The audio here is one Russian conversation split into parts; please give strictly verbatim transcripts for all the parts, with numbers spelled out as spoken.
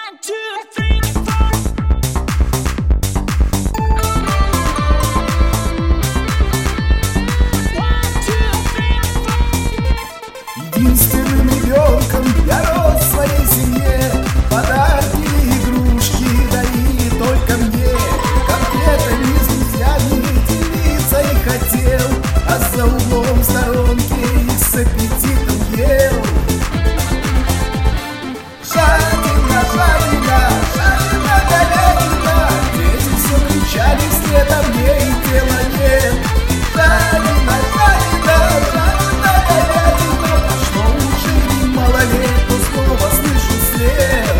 Единственным ребенком я рос в своей семье. Подарки, игрушки дарили только мне. Конфетами с друзьями делиться и хотел, а за углом в сторонке их с аппетитом ел. Жареная, жареная, жареная говядина. Дети все кричали вслед, а мне и дела нет. Жареная, жареная, жареная говядина. Прошло уже немало лет, но снова слышу след.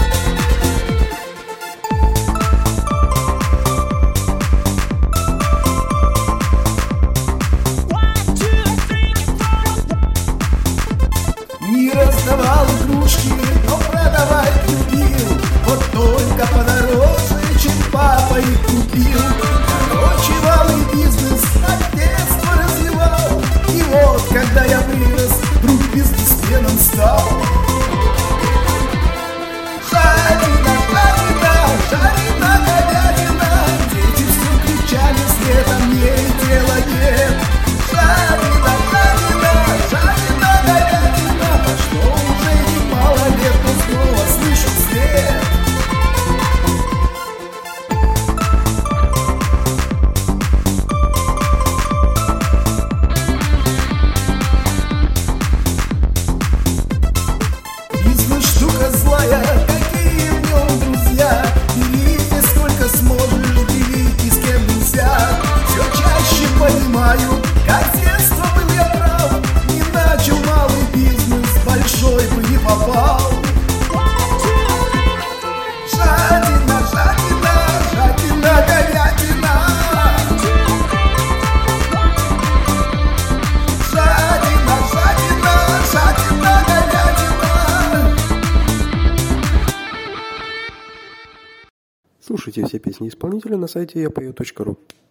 Не раздавал игрушки, но продавать любил. Вот только подороже, чем папа их купил. Короче, малый бизнес от детства развивал. И вот, когда я вырос, вдруг бизнесменом стал. Жареная, жареная, жареная говядина. Дети все кричали вслед, а мне и дела нет. Жареная, жареная, жареная говядина. Прошло уже немало лет, но снова слышу след. Бизнес штука злая, какие в нем друзья. Берите сколько сможешь, делите с кем нельзя. Все чаще понимаю, как с детства был я прав. Не начал малый бизнес, большой бы не попал. Жадина, жадина, жадина говядина. Жадина, жадина, жадина говядина. Слушайте все песни исполнителя на сайте я пою точка ру.